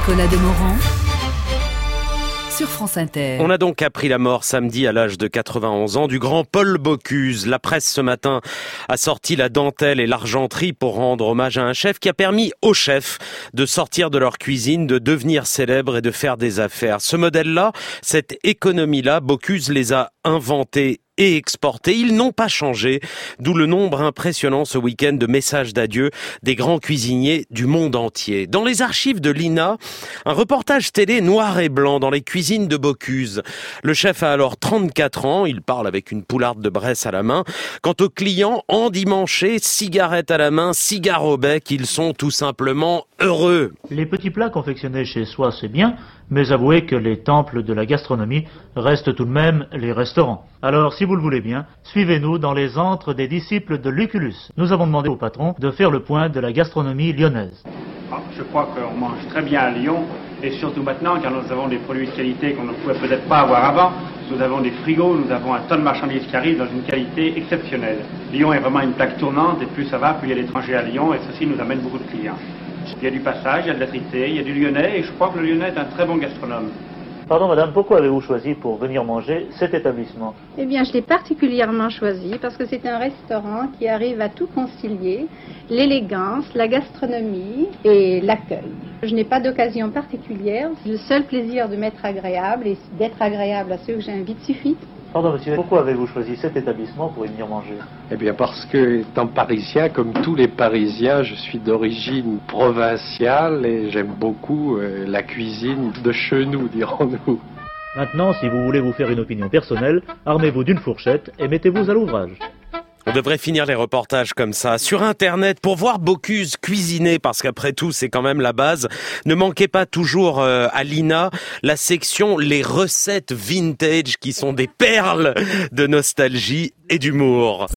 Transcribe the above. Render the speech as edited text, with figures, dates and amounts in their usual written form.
Nicolas Demorand sur France Inter. On a donc appris la mort samedi à l'âge de 91 ans du grand Paul Bocuse. La presse ce matin a sorti la dentelle et l'argenterie pour rendre hommage à un chef qui a permis aux chefs de sortir de leur cuisine, de devenir célèbres et de faire des affaires. Ce modèle-là, cette économie-là, Bocuse les a inventés et exportés. Ils n'ont pas changé, d'où le nombre impressionnant ce week-end de messages d'adieu des grands cuisiniers du monde entier. Dans les archives de l'INA, un reportage télé noir et blanc dans les cuisines de Bocuse. Le chef a alors 34 ans, il parle avec une poularde de Bresse à la main. Quant aux clients, endimanchés, cigarette à la main, cigare au bec, ils sont tout simplement heureux. Les petits plats confectionnés chez soi, c'est bien, mais avouez que les temples de la gastronomie restent tout de même les restaurants. Alors, si vous le voulez bien, suivez-nous dans les antres des disciples de Lucullus. Nous avons demandé au patron de faire le point de la gastronomie lyonnaise. Je crois qu'on mange très bien à Lyon, et surtout maintenant, car nous avons des produits de qualité qu'on ne pouvait peut-être pas avoir avant. Nous avons des frigos, nous avons un tonne de marchandises qui arrivent dans une qualité exceptionnelle. Lyon est vraiment une plaque tournante, et plus ça va, plus il y a d'étrangers à Lyon, et ceci nous amène beaucoup de clients. Il y a du passage, il y a de la trité, il y a du lyonnais, et je crois que le lyonnais est un très bon gastronome. Pardon madame, pourquoi avez-vous choisi pour venir manger cet établissement? Eh bien, je l'ai particulièrement choisi parce que c'est un restaurant qui arrive à tout concilier, l'élégance, la gastronomie et l'accueil. Je n'ai pas d'occasion particulière, le seul plaisir de m'être agréable et d'être agréable à ceux que j'invite suffit. Pardon monsieur, pourquoi avez-vous choisi cet établissement pour y venir manger? Eh bien parce que, étant parisien, comme tous les Parisiens, je suis d'origine provinciale et j'aime beaucoup la cuisine de chez nous, dirons-nous. Maintenant, si vous voulez vous faire une opinion personnelle, armez-vous d'une fourchette et mettez-vous à l'ouvrage. On devrait finir les reportages comme ça. Sur Internet, pour voir Bocuse cuisiner, parce qu'après tout, c'est quand même la base, ne manquez pas toujours à l'INA la section les recettes vintage qui sont des perles de nostalgie et d'humour.